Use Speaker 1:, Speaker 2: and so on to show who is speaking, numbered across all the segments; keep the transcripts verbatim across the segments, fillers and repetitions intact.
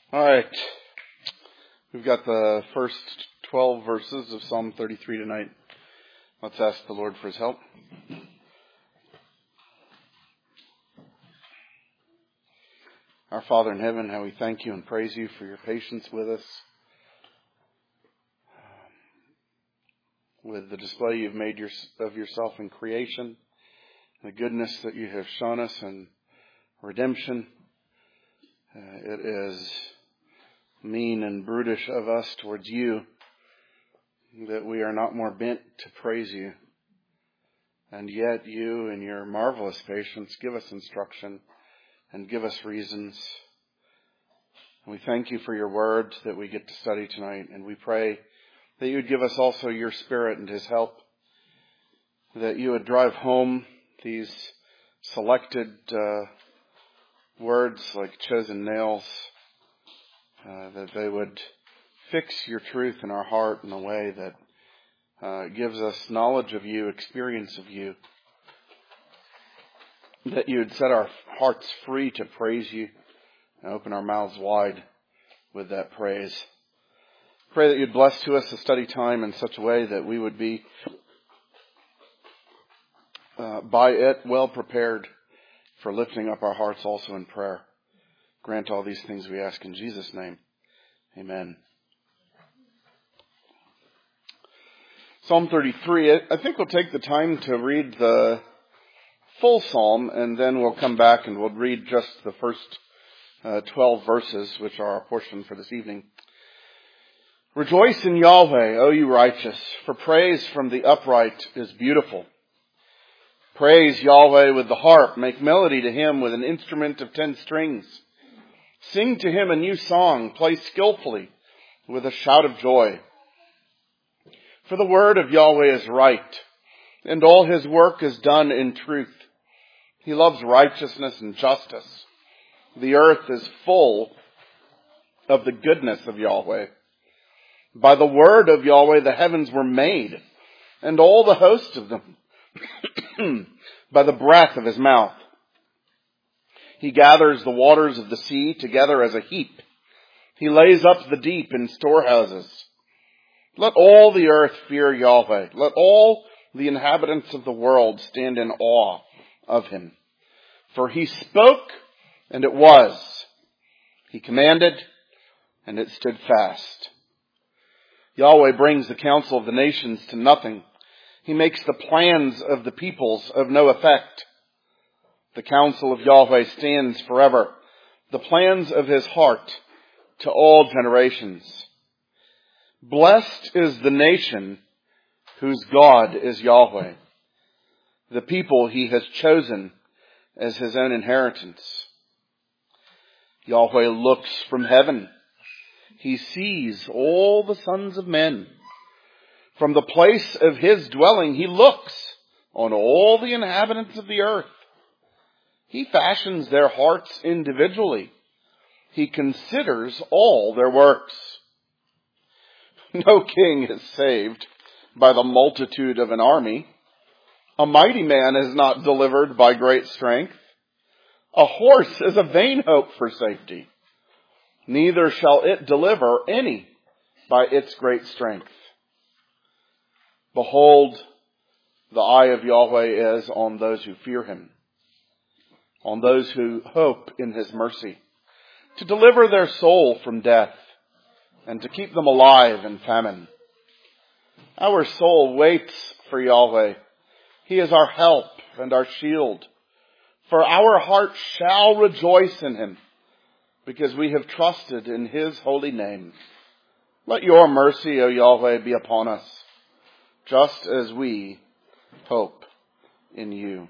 Speaker 1: All right. We've got the first twelve verses of Psalm thirty-three tonight. Let's ask the Lord for his help. Our Father in heaven, how we thank you and praise you for your patience with us, with the display you've made your, of yourself in creation, the goodness that you have shown us in redemption. Uh, it is mean and brutish of us towards you that we are not more bent to praise you. And yet you, in your marvelous patience, give us instruction and give us reasons. And we thank you for your word that we get to study tonight. And we pray that you would give us also your Spirit and his help, that you would drive home these selected uh, words like chosen nails, uh, that they would fix your truth in our heart in a way that uh, gives us knowledge of you, experience of you, that you would set our hearts free to praise you and open our mouths wide with that praise. Pray that you'd bless to us the study time in such a way that we would be uh, by it well prepared for lifting up our hearts also in prayer. Grant all these things we ask in Jesus' name. Amen. Psalm thirty-three, I think we'll take the time to read the full psalm, and then we'll come back and we'll read just the first uh, twelve verses, which are our portion for this evening. Rejoice in Yahweh, O you righteous, for praise from the upright is beautiful. Praise Yahweh with the harp, make melody to him with an instrument of ten strings. Sing to him a new song, play skillfully with a shout of joy. For the word of Yahweh is right, and all his work is done in truth. He loves righteousness and justice. The earth is full of the goodness of Yahweh. By the word of Yahweh the heavens were made, and all the host of them by the breath of his mouth. He gathers the waters of the sea together as a heap. He lays up the deep in storehouses. Let all the earth fear Yahweh. Let all the inhabitants of the world stand in awe of him. For he spoke, and it was. He commanded, and it stood fast. Yahweh brings the counsel of the nations to nothing. He makes the plans of the peoples of no effect. The counsel of Yahweh stands forever, the plans of his heart to all generations. Blessed is the nation whose God is Yahweh, the people he has chosen as his own inheritance. Yahweh looks from heaven. He sees all the sons of men. From the place of his dwelling, he looks on all the inhabitants of the earth. He fashions their hearts individually. He considers all their works. No king is saved by the multitude of an army. A mighty man is not delivered by great strength. A horse is a vain hope for safety. Neither shall it deliver any by its great strength. Behold, the eye of Yahweh is on those who fear him, on those who hope in his mercy, to deliver their soul from death and to keep them alive in famine. Our soul waits for Yahweh. He is our help and our shield. For our heart shall rejoice in him, because we have trusted in his holy name. Let your mercy, O Yahweh, be upon us, just as we hope in you.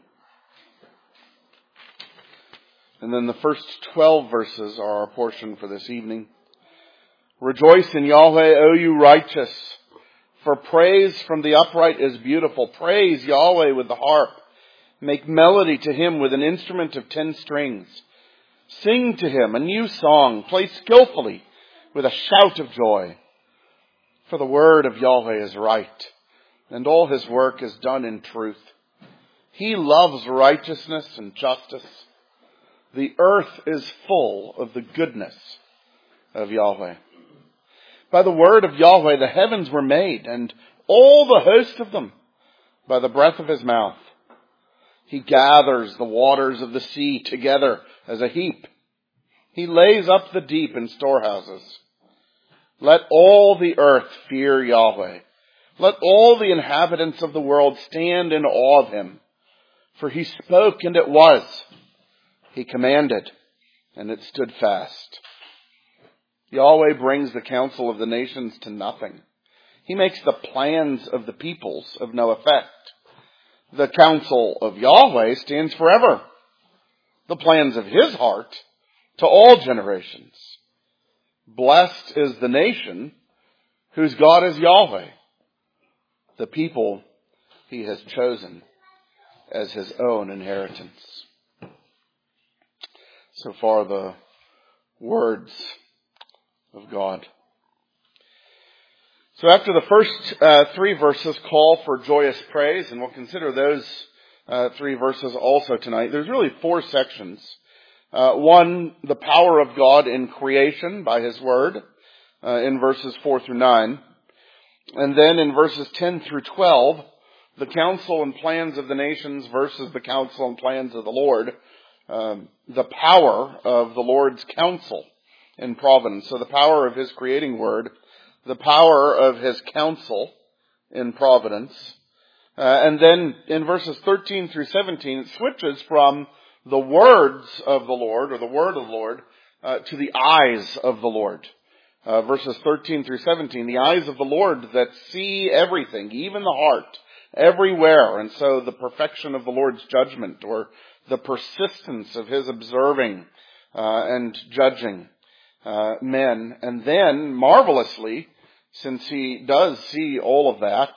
Speaker 1: And then the first twelve verses are our portion for this evening. Rejoice in Yahweh, O you righteous, for praise from the upright is beautiful. Praise Yahweh with the harp. Make melody to him with an instrument of ten strings. Sing to him a new song. Play skillfully with a shout of joy. For the word of Yahweh is right, and all his work is done in truth. He loves righteousness and justice. The earth is full of the goodness of Yahweh. By the word of Yahweh the heavens were made, and all the host of them by the breath of his mouth. He gathers the waters of the sea together as a heap. He lays up the deep in storehouses. Let all the earth fear Yahweh. Let all the inhabitants of the world stand in awe of him. For he spoke, and it was. He commanded, and it stood fast. Yahweh brings the counsel of the nations to nothing. He makes the plans of the peoples of no effect. The counsel of Yahweh stands forever. The plans of his heart to all generations. Blessed is the nation whose God is Yahweh, the people he has chosen as his own inheritance. So far the words of God. So after the first uh, three verses call for joyous praise, and we'll consider those uh, three verses also tonight, there's really four sections. Uh, one, the power of God in creation by his word, uh, in verses four through nine. And then in verses ten through twelve, the counsel and plans of the nations versus the counsel and plans of the Lord. Um, the power of the Lord's counsel in providence. So the power of his creating word, the power of his counsel in providence. Uh, and then in verses thirteen through seventeen, it switches from the words of the Lord, or the word of the Lord, uh, to the eyes of the Lord. Uh, verses thirteen through seventeen, the eyes of the Lord that see everything, even the heart, everywhere. And so the perfection of the Lord's judgment, or the persistence of his observing uh, and judging uh, men. And then, marvelously, since he does see all of that,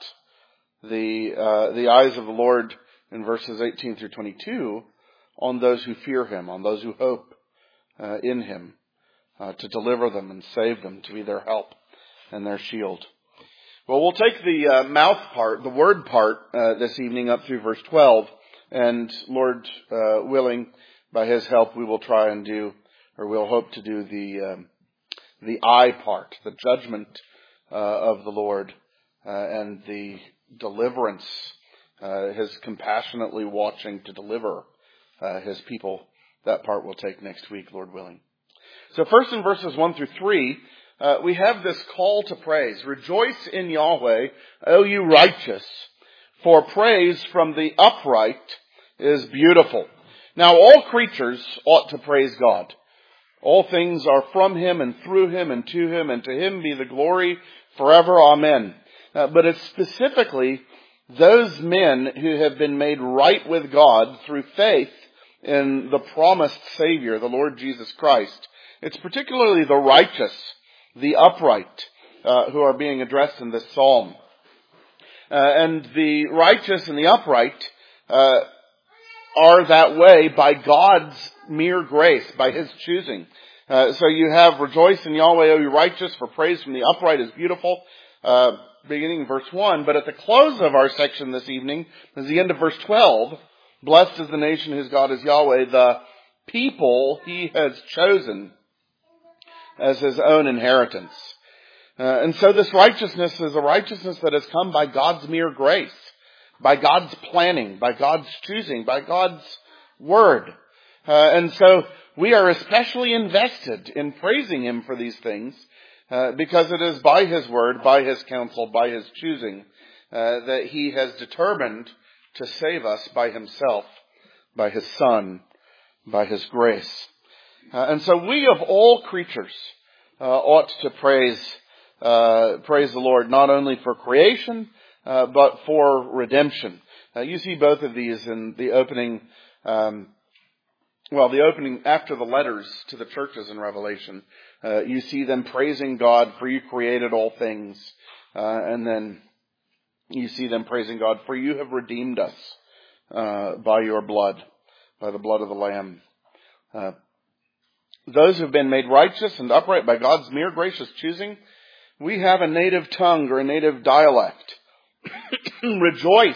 Speaker 1: the uh, the eyes of the Lord in verses eighteen through twenty-two on those who fear him, on those who hope uh, in him, uh, to deliver them and save them, to be their help and their shield. Well, we'll take the uh, mouth part, the word part, uh, this evening up through verse twelve, and Lord uh, willing, by his help, we will try and do, or we'll hope to do the um, the eye part, the judgment uh, of the Lord uh, and the deliverance, uh, his compassionately watching to deliver uh, his people. That part we'll take next week, Lord willing. So first in verses one through three, uh, we have this call to praise. Rejoice in Yahweh, O you righteous, for praise from the upright is beautiful. Now all creatures ought to praise God. All things are from him and through him and to him, and to him be the glory forever. Amen. Uh, but it's specifically those men who have been made right with God through faith in the promised Savior, the Lord Jesus Christ. It's particularly the righteous, the upright, uh, who are being addressed in this psalm. Uh, and the righteous and the upright uh, are that way by God's mere grace, by his choosing. Uh, so you have rejoice in Yahweh, O you righteous, for praise from the upright is beautiful, uh, beginning in verse one. But at the close of our section this evening, is the end of verse twelve, blessed is the nation whose God is Yahweh, the people he has chosen as his own inheritance. Uh, and so this righteousness is a righteousness that has come by God's mere grace, by God's planning, by God's choosing, by God's word. Uh, and so we are especially invested in praising him for these things, uh, because it is by his word, by his counsel, by his choosing, uh, that he has determined to save us by himself, by his Son, by his grace. Uh, and so we of all creatures uh, ought to praise uh, praise the Lord, not only for creation, uh, but for redemption. Uh, you see both of these in the opening, um, well, the opening after the letters to the churches in Revelation. Uh, you see them praising God, for you created all things. Uh, and then you see them praising God, for you have redeemed us uh, by your blood, by the blood of the Lamb. Uh, those who have been made righteous and upright by God's mere gracious choosing, we have a native tongue or a native dialect. Rejoice,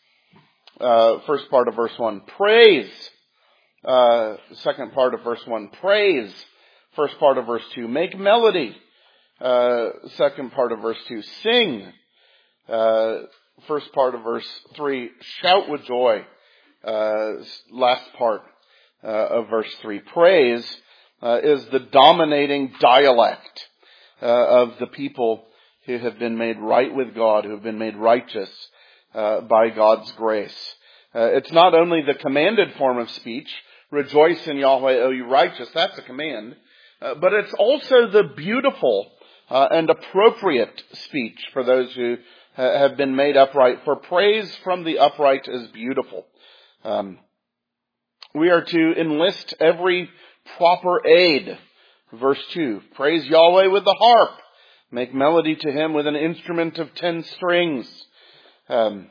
Speaker 1: uh, first part of verse one. Praise, uh, second part of verse one. Praise first part of verse two. Make melody, uh, second part of verse two. Sing, uh, first part of verse three. Shout with joy, uh, last part uh, of verse three. Praise uh, is the dominating dialect uh, of the people who have been made right with God, who have been made righteous uh, by God's grace. Uh, it's not only the commanded form of speech, rejoice in Yahweh, O you righteous, that's a command, uh, but it's also the beautiful uh, and appropriate speech for those who ha- have been made upright. For praise from the upright is beautiful. Um, we are to enlist every proper aid. Verse two, praise Yahweh with the harp. Make melody to him with an instrument of ten strings. Um,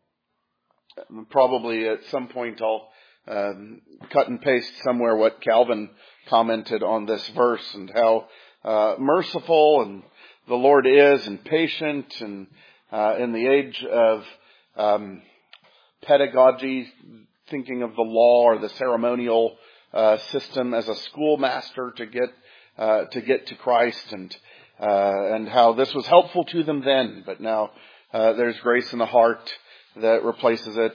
Speaker 1: probably at some point I'll um, cut and paste somewhere what Calvin commented on this verse and how uh, merciful and the Lord is and patient, and uh, in the age of um, pedagogy, thinking of the law or the ceremonial uh, system as a schoolmaster to get uh, to get to Christ, and Uh, and how this was helpful to them then, but now uh, there's grace in the heart that replaces it.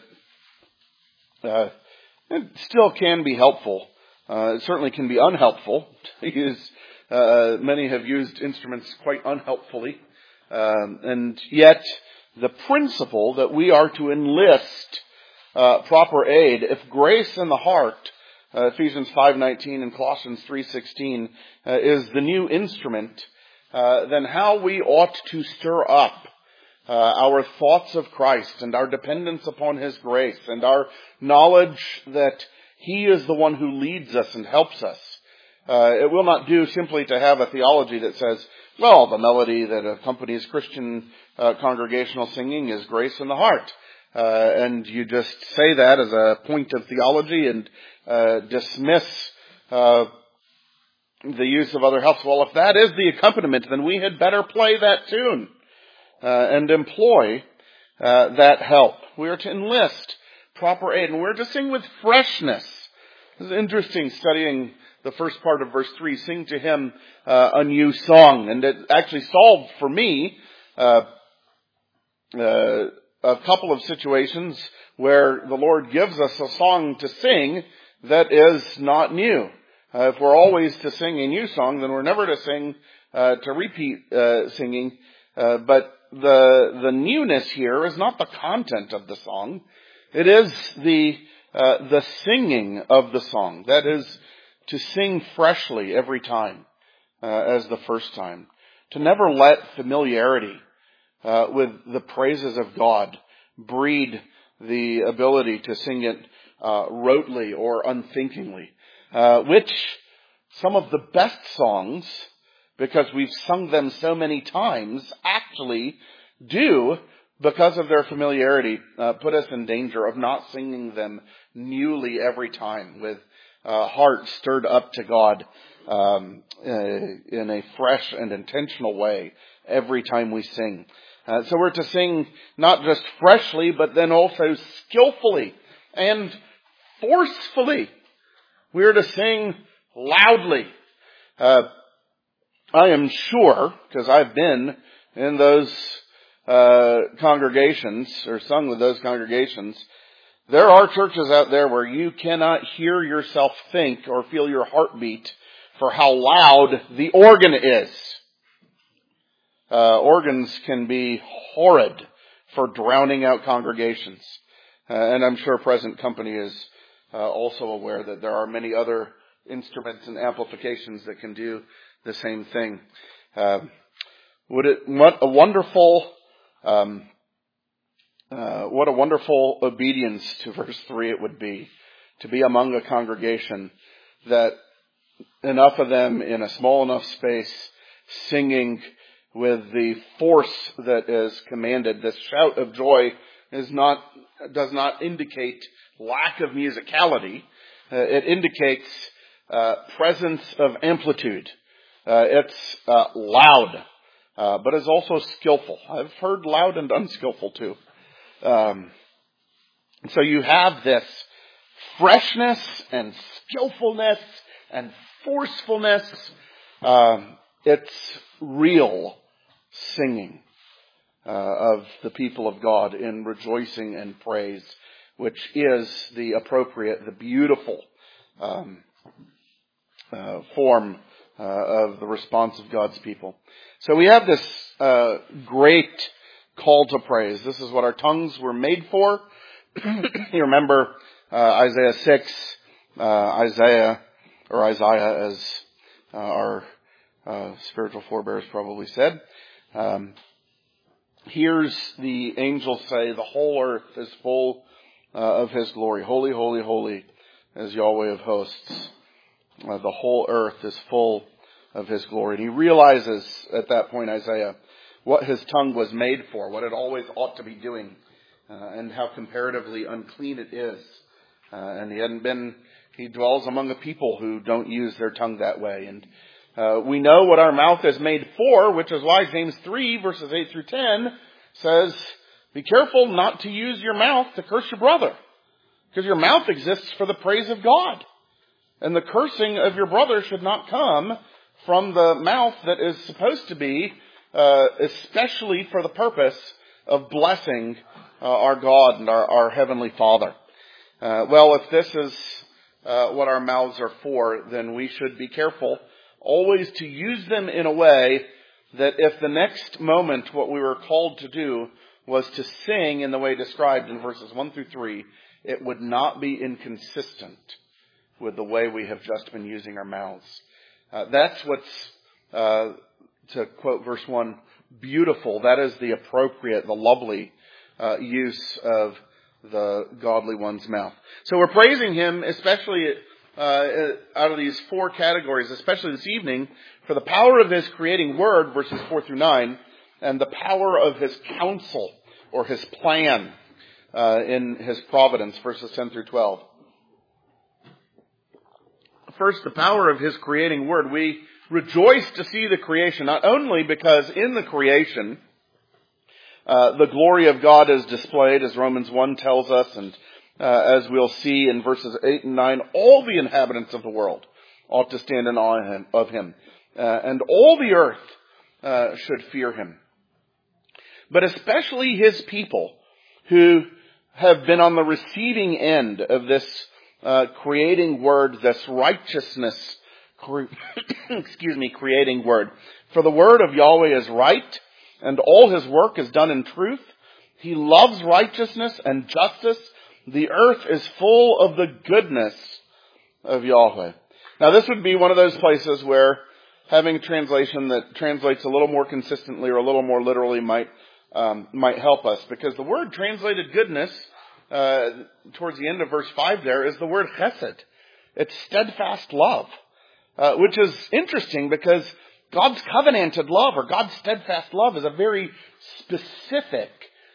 Speaker 1: Uh, it still can be helpful. Uh, it certainly can be unhelpful to use. Uh, many have used instruments quite unhelpfully, um, and yet the principle that we are to enlist uh, proper aid, if grace in the heart, uh, Ephesians five nineteen and Colossians three sixteen, uh, is the new instrument. Uh, then how we ought to stir up uh, our thoughts of Christ and our dependence upon His grace and our knowledge that He is the one who leads us and helps us. Uh, it will not do simply to have a theology that says, well, the melody that accompanies Christian uh, congregational singing is grace in the heart. Uh, and you just say that as a point of theology and uh, dismiss uh the use of other helps. Well, if that is the accompaniment, then we had better play that tune uh, and employ uh, that help. We are to enlist proper aid, and we're to sing with freshness. This is interesting, studying the first part of verse three. Sing to him uh, a new song, and it actually solved for me uh, uh, a couple of situations where the Lord gives us a song to sing that is not new. Uh, if we're always to sing a new song, then we're never to sing, uh, to repeat, uh, singing. Uh, but the, the newness here is not the content of the song. It is the, uh, the singing of the song. That is to sing freshly every time, uh, as the first time. To never let familiarity, uh, with the praises of God breed the ability to sing it, uh, rotely or unthinkingly. Uh, which some of the best songs, because we've sung them so many times, actually do, because of their familiarity, uh, put us in danger of not singing them newly every time with uh, heart stirred up to God um, uh, in a fresh and intentional way every time we sing. Uh, so we're to sing not just freshly, but then also skillfully and forcefully. We are to sing loudly. Uh, I am sure, because I've been in those uh, congregations, or sung with those congregations, there are churches out there where you cannot hear yourself think or feel your heartbeat for how loud the organ is. Uh, organs can be horrid for drowning out congregations. Uh, and I'm sure present company is Uh, also aware that there are many other instruments and amplifications that can do the same thing. Uh, would it? What a wonderful, um, uh, what a wonderful obedience to verse three it would be to be among a congregation that enough of them in a small enough space singing with the force that is commanded. This shout of joy is not does not indicate lack of musicality. Uh, it indicates uh, presence of amplitude. Uh, it's uh, loud, uh, but is also skillful. I've heard loud and unskillful too. Um, so you have this freshness and skillfulness and forcefulness. Uh, it's real singing uh, of the people of God in rejoicing and praise, which is the appropriate, the beautiful um, uh, form uh, of the response of God's people. So we have this uh, great call to praise. This is what our tongues were made for. You remember uh, Isaiah six, uh, Isaiah, or Isaiah as uh, our uh, spiritual forebears probably said. Um, hears the angels say, the whole earth is full uh, of His glory. Holy, holy, holy is Yahweh of hosts. Uh, the whole earth is full of His glory. And he realizes at that point, Isaiah, what his tongue was made for, what it always ought to be doing, uh, and how comparatively unclean it is. Uh, and he hadn't been, he dwells among a people who don't use their tongue that way. And uh, we know what our mouth is made for, which is why James three, verses eight through ten, says, be careful not to use your mouth to curse your brother, because your mouth exists for the praise of God. And the cursing of your brother should not come from the mouth that is supposed to be Uh, especially for the purpose of blessing uh, our God and our, our Heavenly Father. Uh, well, if this is uh, what our mouths are for, then we should be careful always to use them in a way that if the next moment what we were called to do was to sing in the way described in verses one through three, it would not be inconsistent with the way we have just been using our mouths. Uh, that's what's uh, to quote verse one, beautiful. That is the appropriate, the lovely uh, use of the godly one's mouth. So we're praising Him, especially uh, out of these four categories, especially this evening, for the power of His creating word, verses four through nine, and the power of His counsel, or His plan uh, in His providence, verses ten through twelve. First, the power of His creating word. We rejoice to see the creation, not only because in the creation, uh, the glory of God is displayed, as Romans one tells us, and uh, as we'll see in verses eight and nine, all the inhabitants of the world ought to stand in awe of Him, uh, and all the earth uh, should fear Him. But especially His people, who have been on the receiving end of this uh, creating word, this righteousness, excuse me, creating word. For the word of Yahweh is right, and all His work is done in truth. He loves righteousness and justice. The earth is full of the goodness of Yahweh. Now, this would be one of those places where having a translation that translates a little more consistently or a little more literally might um, might help us, because the word translated goodness uh, towards the end of verse five there is the word chesed. It's steadfast love. Uh, which is interesting because God's covenanted love, or God's steadfast love, is a very specific,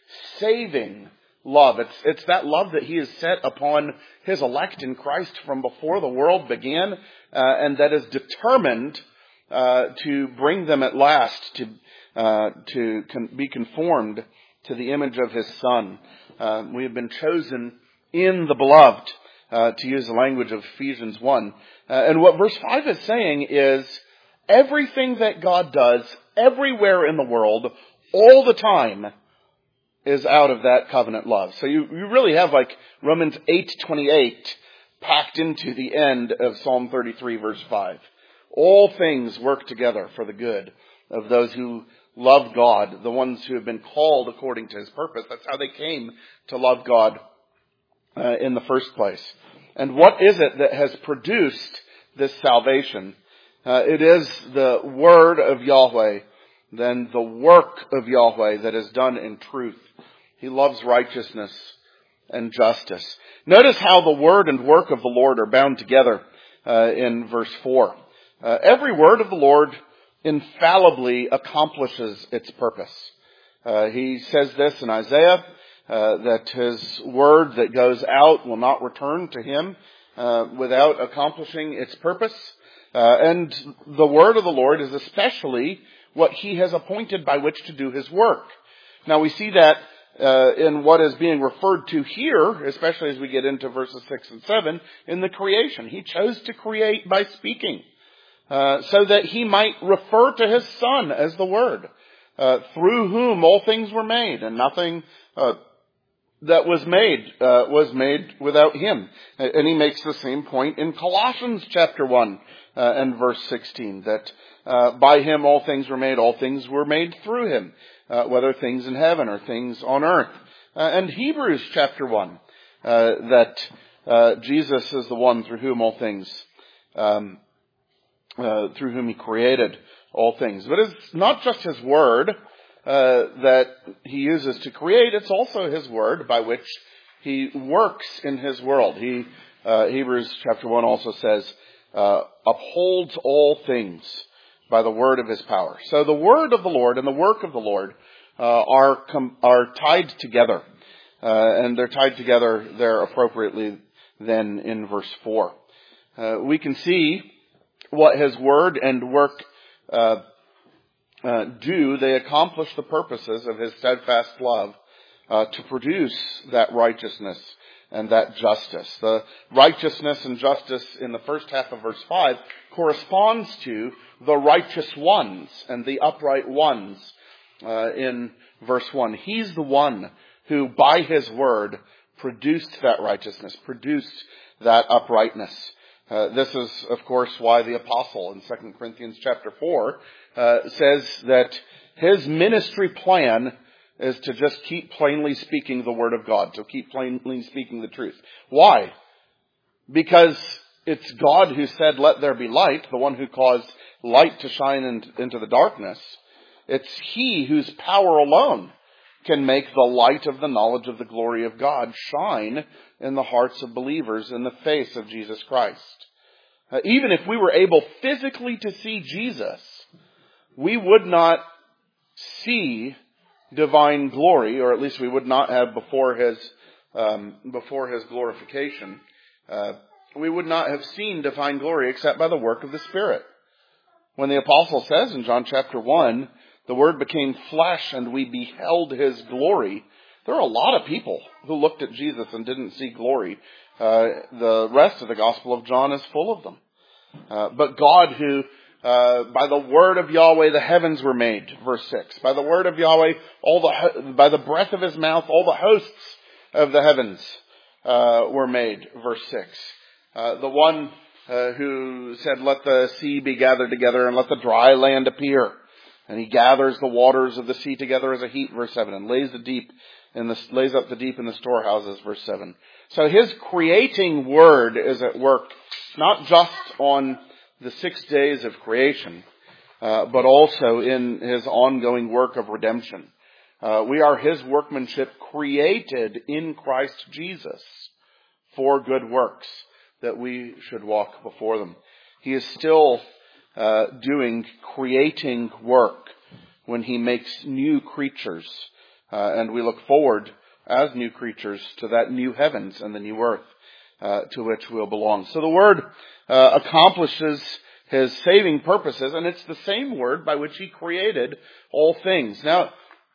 Speaker 1: saving love. It's, it's that love that He has set upon His elect in Christ from before the world began, uh, and that is determined uh, to bring them at last to uh, to con- be conformed to the image of His Son. Uh, we have been chosen in the beloved. Uh, to use the language of Ephesians one. Uh, and what verse five is saying is everything that God does everywhere in the world, all the time, is out of that covenant love. So you, you really have like Romans eight twenty-eight packed into the end of Psalm thirty-three verse five. All things work together for the good of those who love God, the ones who have been called according to His purpose. That's how they came to love God Uh, in the first place. And what is it that has produced this salvation? Uh, it is the word of Yahweh, then the work of Yahweh that is done in truth. He loves righteousness and justice. Notice how the word and work of the Lord are bound together uh, in verse four. Uh, every word of the Lord infallibly accomplishes its purpose. Uh, he says this in Isaiah, Uh, that His word that goes out will not return to Him uh, without accomplishing its purpose. Uh, and the word of the Lord is especially what He has appointed by which to do His work. Now we see that uh, in what is being referred to here, especially as we get into verses six and seven, in the creation. He chose to create by speaking. uh, so that he might refer to his Son as the Word, uh, through whom all things were made, and nothing uh, that was made uh, was made without him. And he makes the same point in Colossians chapter one uh, and verse sixteen, that uh, by him all things were made, all things were made through him, uh, whether things in heaven or things on earth. Uh, and Hebrews chapter one, uh, that uh, Jesus is the one through whom all things, um, uh, through whom he created all things. But it's not just his word uh, that he uses to create, it's also his word by which he works in his world. He, uh, Hebrews chapter one also says, uh, upholds all things by the word of his power. So the word of the Lord and the work of the Lord uh, are com- are tied together. Uh, and they're tied together there appropriately then in verse four. Uh, we can see what his word and work uh, uh, do. They accomplish the purposes of his steadfast love uh, to produce that righteousness and that justice. The righteousness and justice in the first half of verse five corresponds to the righteous ones and the upright ones uh, in verse one. He's the one who by his word produced that righteousness, produced that uprightness. Uh, this is, of course, why the apostle in Second Corinthians chapter four uh, says that his ministry plan is to just keep plainly speaking the word of God, to keep plainly speaking the truth. Why? Because it's God who said, let there be light, the one who caused light to shine in, into the darkness. It's he whose power alone can make the light of the knowledge of the glory of God shine in the hearts of believers in the face of Jesus Christ. Uh, even if we were able physically to see Jesus, we would not see divine glory, or at least we would not have before his um, before his glorification. Uh, we would not have seen divine glory except by the work of the Spirit. When the apostle says in John chapter one, the Word became flesh and we beheld his glory, there are a lot of people who looked at Jesus and didn't see glory. Uh, the rest of the Gospel of John is full of them. Uh, but God who, uh, by the word of Yahweh, the heavens were made, verse six. By the word of Yahweh, all the, by the breath of his mouth, all the hosts of the heavens, uh, were made, verse six. Uh, the one, uh, who said, let the sea be gathered together and let the dry land appear. And he gathers the waters of the sea together as a heap, verse seven, and lays the deep in the, lays up the deep in the storehouses, verse seven. So his creating word is at work, not just on the six days of creation, uh, but also in his ongoing work of redemption. Uh, we are his workmanship created in Christ Jesus for good works, that we should walk before them. He is still uh, doing creating work when he makes new creatures. Uh, and we look forward as new creatures to that new heavens and the new earth uh, to which we'll belong. So the word uh, accomplishes his saving purposes, and it's the same word by which he created all things. Now,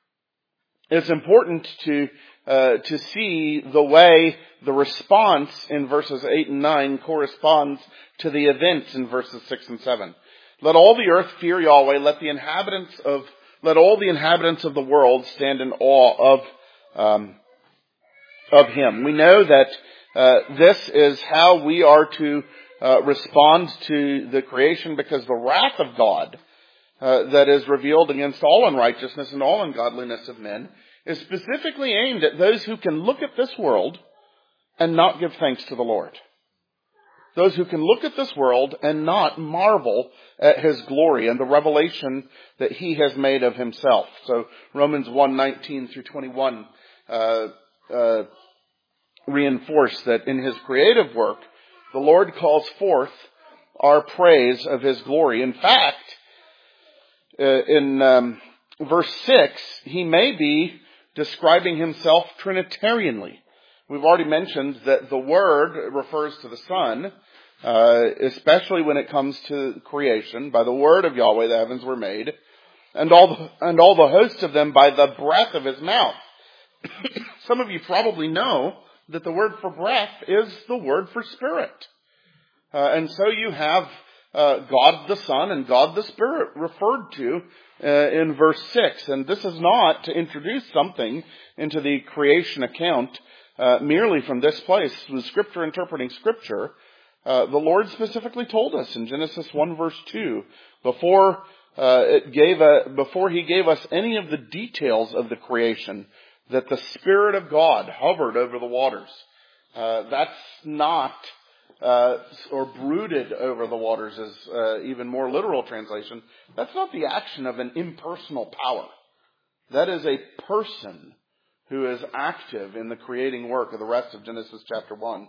Speaker 1: it's important to uh, to see the way the response in verses eight and nine corresponds to the events in verses six and seven. Let all the earth fear Yahweh. Let the inhabitants of let all the inhabitants of the world stand in awe of um, of him. We know that uh, this is how we are to uh, respond to the creation, because the wrath of God uh, that is revealed against all unrighteousness and all ungodliness of men is specifically aimed at those who can look at this world and not give thanks to the Lord. Those who can look at this world and not marvel at his glory and the revelation that he has made of himself. So Romans one nineteen through twenty-one uh, uh, reinforce that in his creative work, the Lord calls forth our praise of his glory. In fact, uh, in um, verse six, he may be describing himself Trinitarianly. We've already mentioned that the Word refers to the Son, uh, especially when it comes to creation. By the word of Yahweh the heavens were made, and all the, and all the hosts of them by the breath of his mouth. Some of you probably know that the word for breath is the word for spirit. Uh, and so you have uh, God the Son and God the Spirit referred to uh, in verse six. And this is not to introduce something into the creation account uh, merely from this place. With Scripture interpreting Scripture, uh, the Lord specifically told us in Genesis one verse two, before uh, it gave a, before He gave us any of the details of the creation, that the Spirit of God hovered over the waters. Uh, that's not, uh, or brooded over the waters is uh, even more literal translation. That's not the action of an impersonal power. That is a person who is active in the creating work of the rest of Genesis chapter one.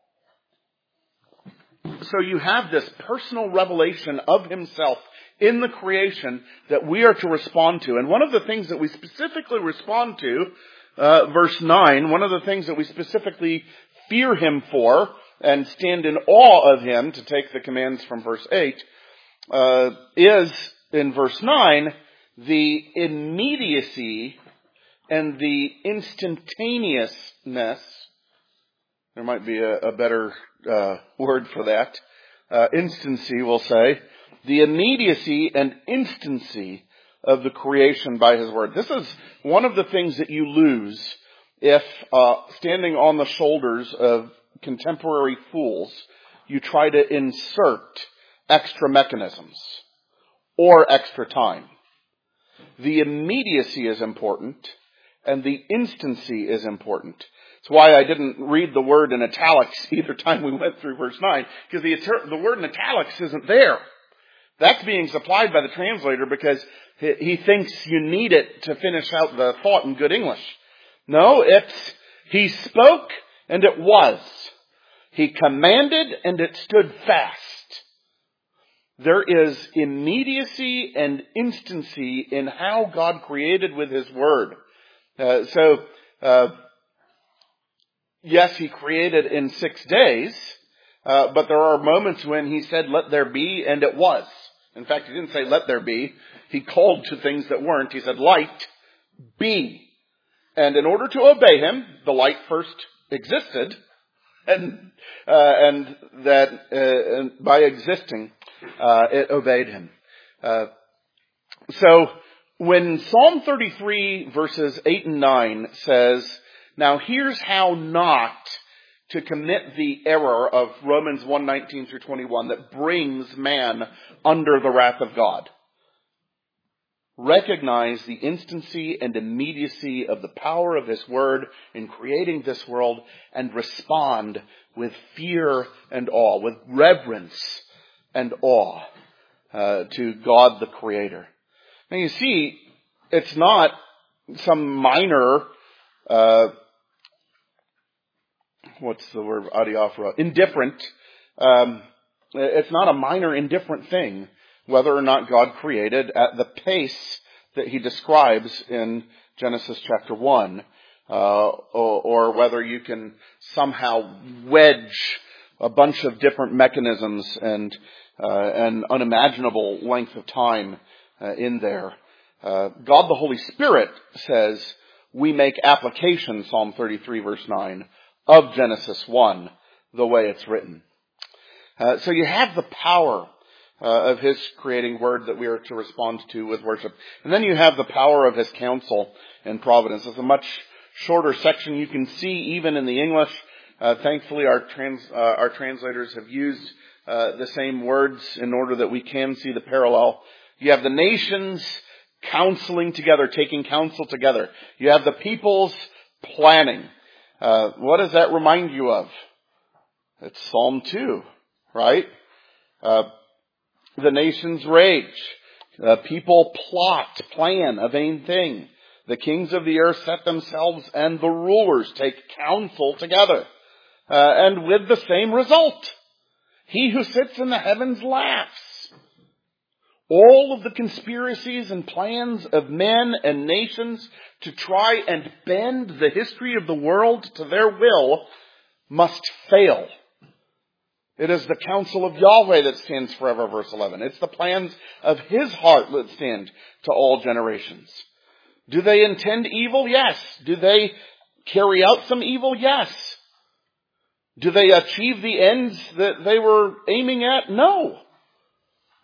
Speaker 1: So you have this personal revelation of Himself in the creation that we are to respond to. And one of the things that we specifically respond to, uh, verse nine, one of the things that we specifically fear Him for and stand in awe of Him, to take the commands from verse eight, uh, is, in verse nine, the immediacy and the instantaneousness. There might be a, a better uh, word for that. Uh, instancy, we'll say. The immediacy and instancy of the creation by His Word. This is one of the things that you lose if, uh, standing on the shoulders of contemporary fools, you try to insert extra mechanisms or extra time. The immediacy is important, and the instancy is important. That's why I didn't read the word in italics either time we went through verse nine, because the, the word in italics isn't there. That's being supplied by the translator because he thinks you need it to finish out the thought in good English. No, it's, He spoke and it was. He commanded and it stood fast. There is immediacy and instancy in how God created with His Word. Uh, so, uh, yes, He created in six days, uh, but there are moments when He said, let there be, and it was. In fact, He didn't say, let there be. He called to things that weren't. He said, light be. And in order to obey Him, the light first existed, and uh, and that uh, and by existing, uh, it obeyed Him. Uh, so when Psalm thirty-three verses eight and nine says, now here's how not to commit the error of Romans one nineteen through twenty-one that brings man under the wrath of God. Recognize the instancy and immediacy of the power of His Word in creating this world, and respond with fear and awe, with reverence and awe uh, to God the Creator. Now you see, it's not some minor uh what's the word, adiaphora, indifferent. Um, it's not a minor indifferent thing whether or not God created at the pace that He describes in Genesis chapter one, uh, or, or whether you can somehow wedge a bunch of different mechanisms and uh, an unimaginable length of time uh, in there. Uh, God the Holy Spirit says we make application, Psalm thirty-three verse nine, of Genesis one, the way it's written. Uh, so you have the power uh, of His creating Word that we are to respond to with worship. And then you have the power of His counsel and providence. It's a much shorter section. You can see even in the English, uh, thankfully our trans, uh, our translators have used uh, the same words in order that we can see the parallel. You have the nations counseling together, taking counsel together. You have the peoples planning. Uh, what does that remind you of? It's Psalm two, right? Uh, the nations rage. Uh, people plot, plan a vain thing. The kings of the earth set themselves, and the rulers take counsel together. Uh, and with the same result. He who sits in the heavens laughs. All of the conspiracies and plans of men and nations to try and bend the history of the world to their will must fail. It is the counsel of Yahweh that stands forever, verse eleven. It's the plans of His heart that stand to all generations. Do they intend evil? Yes. Do they carry out some evil? Yes. Do they achieve the ends that they were aiming at? No.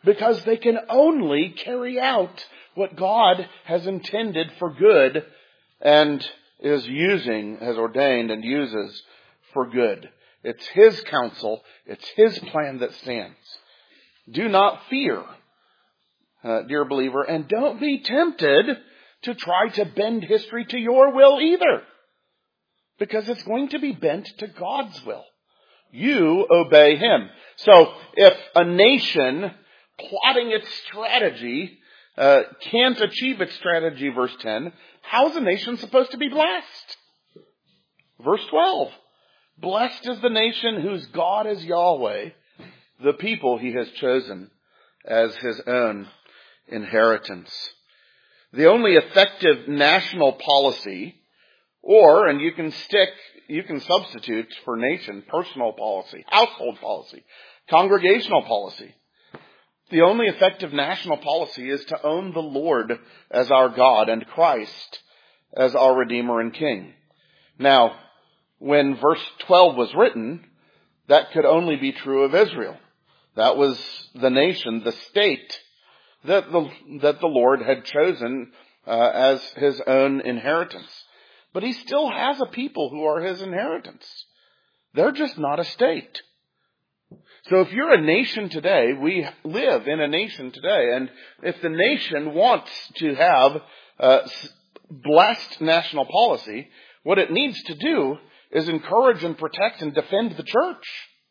Speaker 1: because they can only carry out what God has intended for good and is using, has ordained and uses for good. It's His counsel, it's His plan that stands. Do not fear, uh, dear believer, and don't be tempted to try to bend history to your will either, because it's going to be bent to God's will. You obey Him. So if a nation plotting its strategy uh, can't achieve its strategy, verse ten, how is a nation supposed to be blessed? Verse twelve, blessed is the nation whose God is Yahweh, the people He has chosen as His own inheritance. The only effective national policy, or, and you can stick, you can substitute for nation, personal policy, household policy, congregational policy. The only effective national policy is to own the Lord as our God and Christ as our Redeemer and King. Now, when verse twelve was written, that could only be true of Israel. That was the nation, the state that the, that the Lord had chosen uh, as His own inheritance. But He still has a people who are His inheritance. They're just not a state. So if you're a nation today, we live in a nation today, and if the nation wants to have uh, blessed national policy, what it needs to do is encourage and protect and defend the church.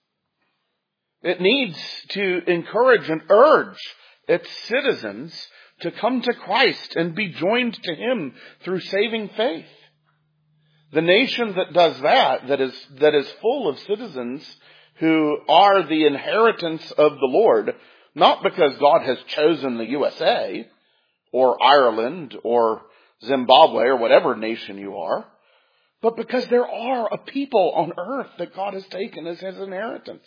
Speaker 1: It needs to encourage and urge its citizens to come to Christ and be joined to Him through saving faith. The nation that does that, that is, that is full of citizens who are the inheritance of the Lord, not because God has chosen the U S A or Ireland or Zimbabwe or whatever nation you are, but because there are a people on earth that God has taken as His inheritance.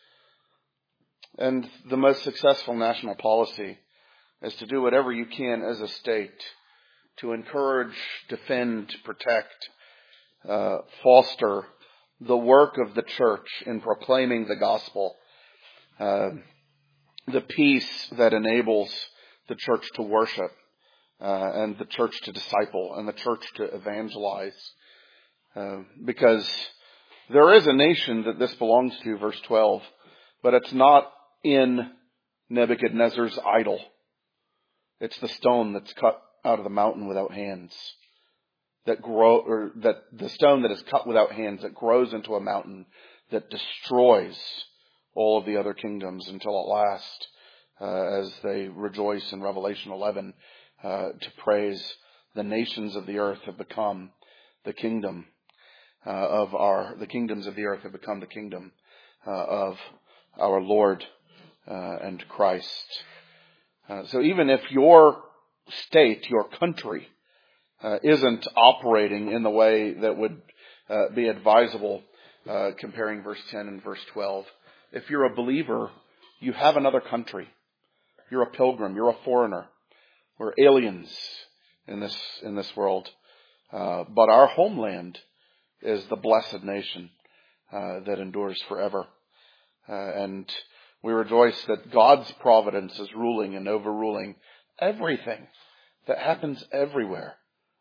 Speaker 1: And the most successful national policy is to do whatever you can as a state to encourage, defend, protect, uh, foster the work of the church in proclaiming the gospel, uh, the peace that enables the church to worship, uh, and the church to disciple, and the church to evangelize. Uh, because there is a nation that this belongs to, verse twelve, but it's not in Nebuchadnezzar's idol. It's the stone that's cut out of the mountain without hands. That grow, or that the stone that is cut without hands, that grows into a mountain that destroys all of the other kingdoms until at last, uh, as they rejoice in Revelation eleven, uh, to praise the nations of the earth have become the kingdom uh, of our, the kingdoms of the earth have become the kingdom uh, of our Lord uh, and Christ. Uh, so even if your state, your country, Uh, isn't operating in the way that would uh, be advisable, uh, comparing verse ten and verse twelve. If you're a believer, you have another country. You're a pilgrim. You're a foreigner. We're aliens in this in this world. Uh, but our homeland is the blessed nation uh, that endures forever. Uh, and we rejoice that God's providence is ruling and overruling everything that happens everywhere.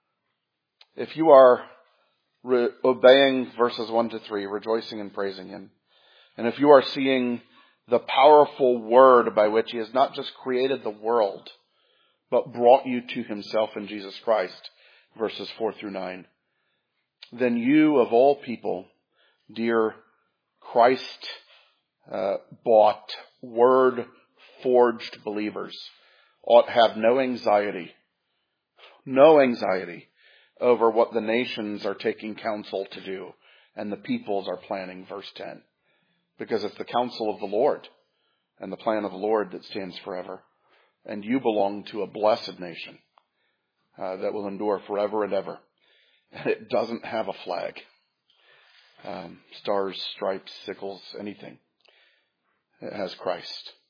Speaker 1: If you are re- obeying verses one to three, rejoicing and praising Him, and if you are seeing the powerful word by which He has not just created the world, but brought you to Himself in Jesus Christ, verses four through nine, then you of all people, dear Christ uh, bought, word forged believers, ought have no anxiety, no anxiety over what the nations are taking counsel to do and the peoples are planning, verse ten. Because it's the counsel of the Lord and the plan of the Lord that stands forever. And you belong to a blessed nation uh, that will endure forever and ever. And it doesn't have a flag. Um, stars, stripes, sickles, anything. It has Christ.